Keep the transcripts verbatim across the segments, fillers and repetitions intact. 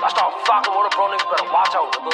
start flocking with a pro niggas, better watch out, nigga.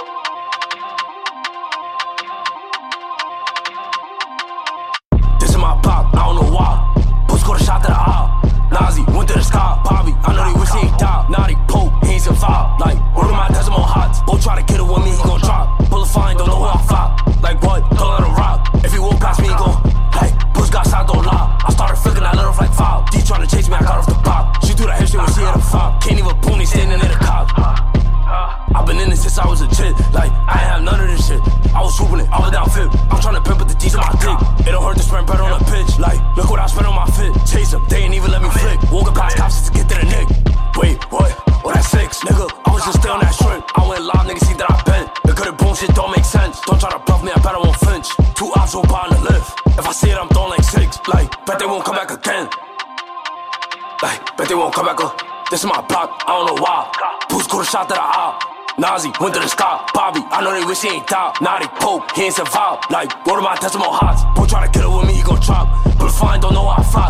This is my pop, I don't know why. Puss got a shot to the eye. Nazi went to the sky, Bobby. I know they wish he ain't died. Naughty Pope, he ain't survived. Like, one of my decimal hots. Bo try to get it with me, he gon' drop. Pull a fine, don't know who I flop. Like what? Don't let him rock. If he walk past me, he gon' like, Puss got shot, don't lie. I started flicking that little like five. D tryna chase me, I got off the pop. She threw that head shit when she hit a fob. Can't even boom, he standing in the cop. I've been in this since I was a kid. Like, I ain't have none of this shit. I was swooping it, all down fit. I'm tryna pimp with the D's on my dick. It don't hurt to spend bread on a pitch. Like, look what I spent on my fit. Chase them, they ain't even let me flick. Walking past cops just to get to the nick. Wait, what? Oh, that's six, nigga. I was just still on that shrimp. I went live, niggas see that I bent. The good and boom shit don't make sense. Don't try to bluff me, I bet I won't flinch. Two ops won't buy on the lift. If I see it, I'm throwing like six. Like, bet they won't come back again. Like, bet they won't come back again. This is my pop, I don't know why. Puss got a shot to the eye. Nazi went to the sky, Bobby. I know they wish he ain't died. Naughty Pope, he ain't survived. Like, go to my decimal hots. Boy try to kill it with me, he gon' chop. But fine, don't know how I fly.